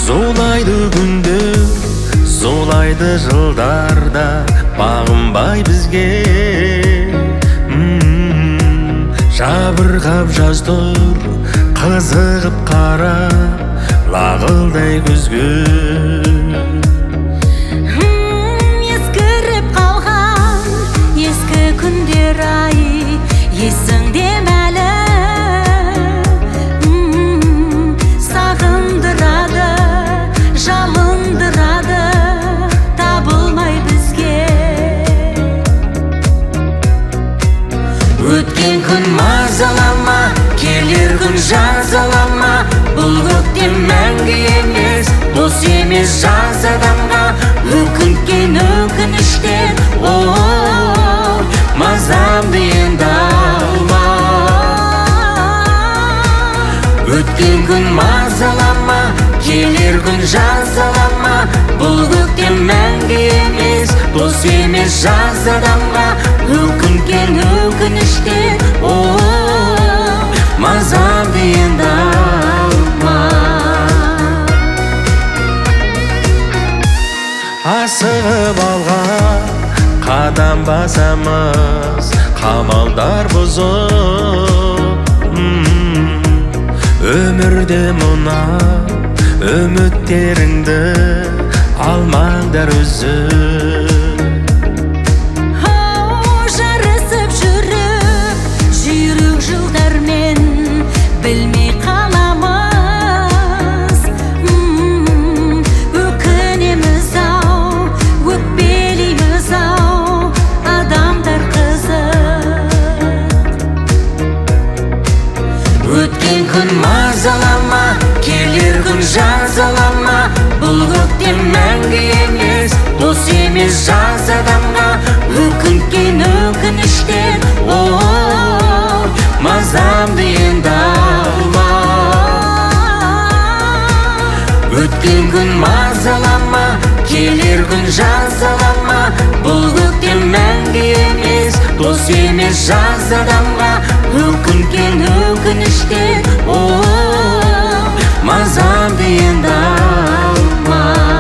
Зулайды күндер, зулайды жылдарда, бағынбай бізге. Жабырғап жаз тұр, қызығып қара, лағылдай күзгі. Ескіріп қалған ескі күндер ай, есіңде мәлі. Сағындырады, жалындырады, табылмай бізге. Өткен күн мазалама, келер күн жазалама. Бұл көктем мәңгі емес, дос емес жаз адамға. Өкінген өкініштен, мазамды енді алма. Өткен күн мазалама, келер күн жазалама. Бұл көктем мәңгі емес, дос емес жаз адамға. Өкінген өкініштен, мазамды енді алма. Асығып алға қадам басамыз, қамалдар бұзып. Өмірде мұна үміттеріңді алмаңдар үзіп. Жарысып жүріп, жүйрік жылдармен білмей қаламыз. Өкінеміз ау, өкпелейміз ау, адамдар қызық. Өткен күн мазалама, келер күн жазалама. Бұл көктем мәңгі емес, дос емес жаз адамға. Өкінген өкініштен, мазамды енді алма. Өткен күн мазалама, келер күн жазалама. Бұл көктем мәңгі емес, дос емес жаз адамға. Өкінген өкініштен, мазамды енді алма.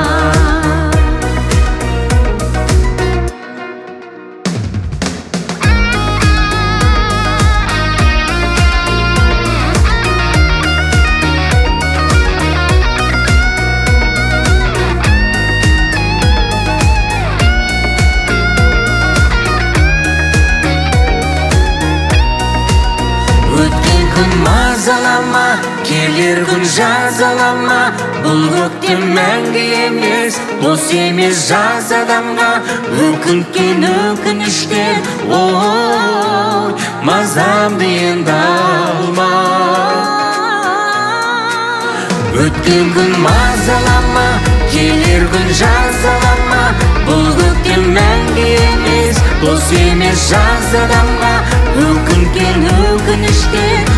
Өткен күн мазалама, келер күн жазалама. Бұл көктем мәңгі емес, дос емес жаз адамға. Өкінген өкініштен, мазамды енді алма. Өткен күн мазалама, келер күн жазалама. Бұл көктем мәңгі емес, дос емес жаз адамға. Өкінген өкініштен,